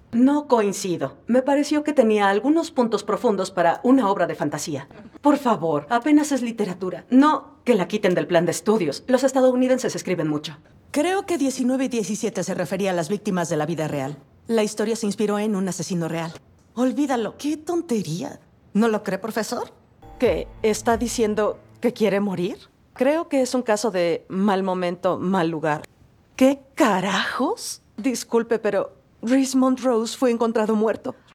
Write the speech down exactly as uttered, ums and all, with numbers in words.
No coincido. Me pareció que tenía algunos puntos profundos para una obra de fantasía. Por favor, apenas es literatura. No que la quiten del plan de estudios. Los estadounidenses escriben mucho. Creo que diecinueve y diecisiete se refería a las víctimas de la vida real. La historia se inspiró en un asesino real. Olvídalo. ¡Qué tontería! ¿No lo cree, profesor? ¿Qué? ¿Está diciendo que quiere morir? Creo que es un caso de mal momento, mal lugar. ¿Qué carajos? Disculpe, pero Reese Montrose fue encontrado muerto.